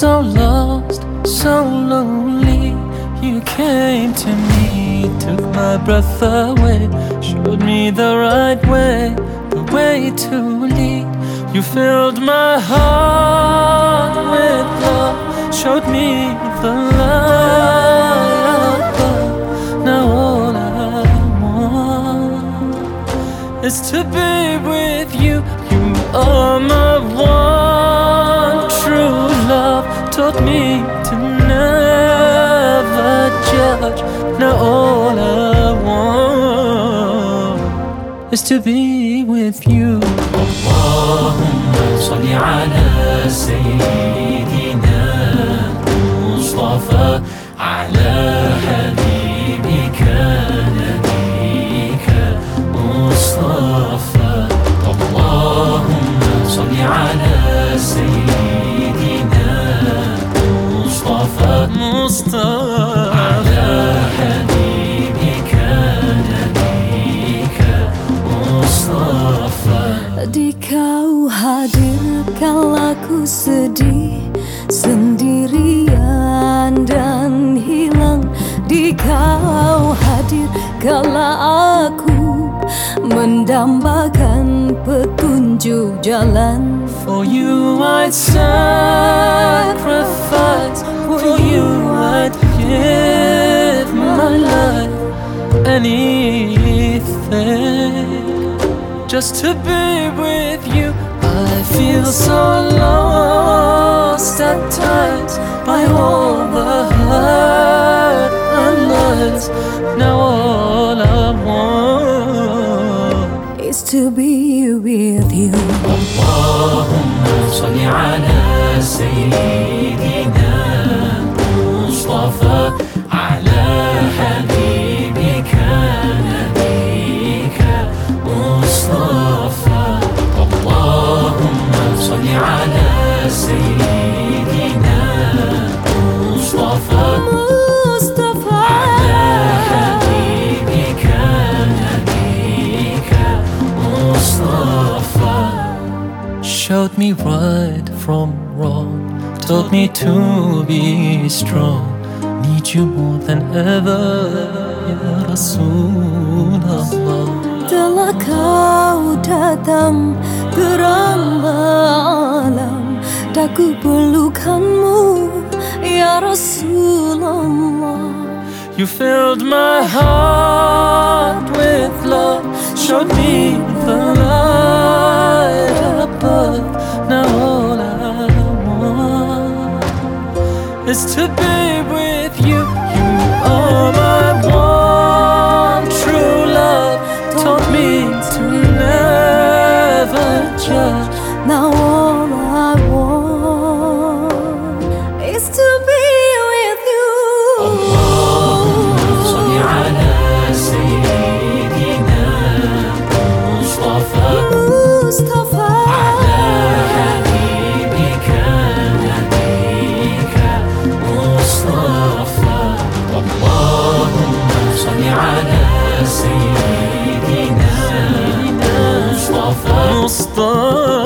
so lost, so lonely. You came to me, took my breath away, showed me the right way, the way to lead. You filled my heart with love, showed me the light above. Now all I want is to be with you. You are my one true love, taught me to never judge. Now all I want is to be with you. Allahumma salli ala Sayyidina Mustafa, ala habibika nabika Mustafa. Allahumma salli ala Sayyidina Mustafa, ala habibika nabika Mustafa. Di kau hadir kala ku sedih sendirian dan hilang. Di kau hadir kala aku mendambakan petunjuk jalan. For you I'd sacrifice, for you I'd give my life, anything, just to be with you. I feel so lost at times by all the hurt and lies. Now all I want is to be with you. Allahumma salli ala Sayyidina Mustafa, ala habibika nabika Mustafa. Allahumma salli ala Sayyidina Mustafa, ala habibika nabika Mustafa. showed me right from wrong, told me to be strong. Need you more than ever, Ya Rasulullah. Telah kau datang terang malam, tak ku pelukanmu, Ya Rasulullah. You filled my heart with love, showed me the light above. Now all I want is to be with you. You are my one true love, taught me to never judge. Now all I want is to be with you. Allahumma salli ala Sayyidina Mustafa, Mustafa, ala habibika nabika Mustafa. Allahumma salli ala Sayyidina Mustafa, Mustafa.